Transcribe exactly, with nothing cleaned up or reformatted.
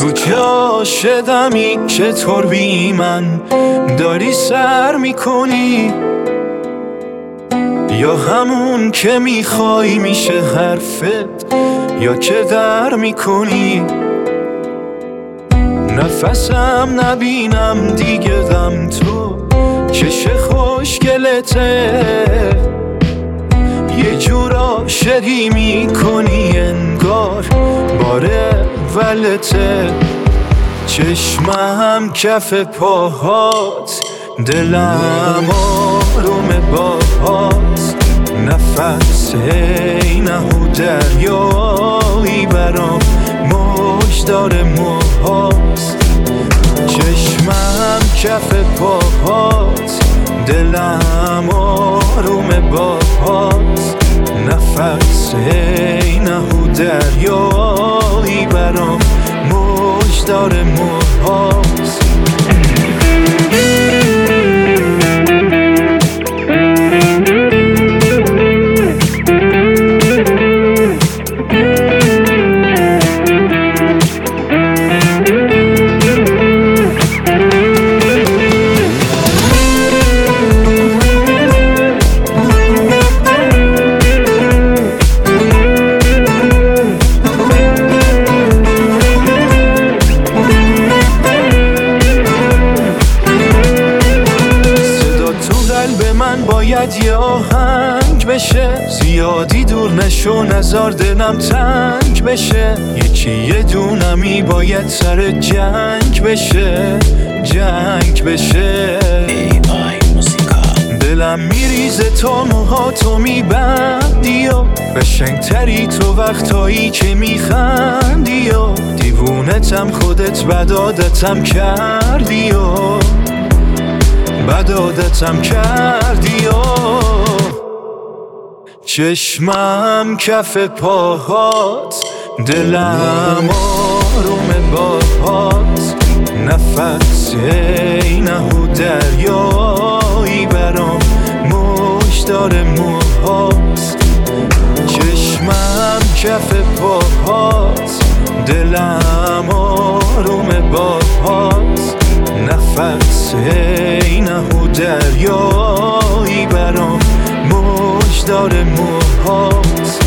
تو جا شدمی چطور بی من داری سر میکنی، یا همون که میخوای میشه حرفت یا که در میکنی. نفسم نبینم دیگه غم تو چش خوشگلته، یه جور عاشقی میکنی انگار باره ولته. چشمم کف پاهات، دلم آروم باهات، نفس ای نهو دریایی برام موج داره موهات. چشمم کف پاهات، دلم آروم باهات، نفس ای نهو دریایی برام موج داره موهات. باید یه آهنگ بشه، زیادی دور نشو نزار دلم تنگ بشه. یکی یه دونمی باید سر جنگ بشه، جنگ بشه. ای آی موسیقا دلم میریزه تا موهاتو میبندی و قشنگتری تو وقتایی که میخندی و دیوونتم خودت بد عادتم کردی و بد عادتم کردی و چشمم کف پاهات، دلم آروم باهات، نفس ای نهو دریایی برام موج داره موهات. چشمم کف پاهات، دلم آروم باهات، نفس ای نهو دریایی برام موج داره موهات.